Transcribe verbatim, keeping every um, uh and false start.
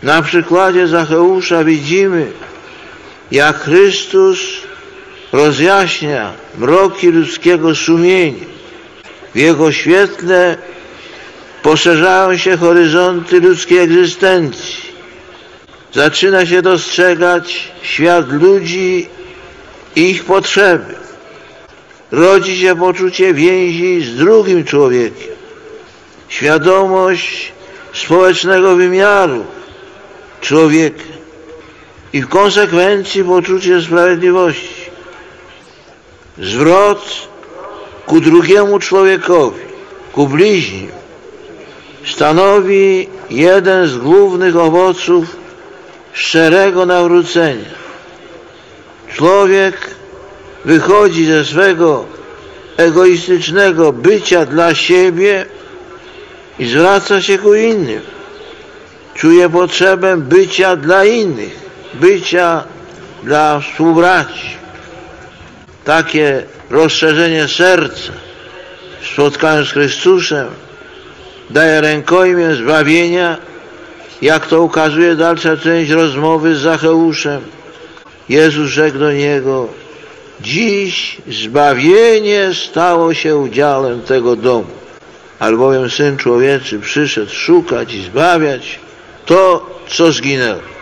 Na przykładzie Zacheusza widzimy, jak Chrystus rozjaśnia mroki ludzkiego sumienia. W Jego świetle poszerzają się horyzonty ludzkiej egzystencji. Zaczyna się dostrzegać świat ludzi i ich potrzeby. Rodzi się poczucie więzi z drugim człowiekiem, świadomość społecznego wymiaru człowieka i w konsekwencji poczucie sprawiedliwości. Zwrot ku drugiemu człowiekowi, ku bliźnim, stanowi jeden z głównych owoców szczerego nawrócenia. Człowiek wychodzi ze swego egoistycznego bycia dla siebie i zwraca się ku innym. Czuje potrzebę bycia dla innych, bycia dla współbraci. Takie rozszerzenie serca w spotkaniu z Chrystusem daje rękojmię zbawienia, jak to ukazuje dalsza część rozmowy z Zacheuszem. Jezus rzekł do niego: dziś zbawienie stało się udziałem tego domu, albowiem Syn Człowieczy przyszedł szukać i zbawiać to, co zginęło.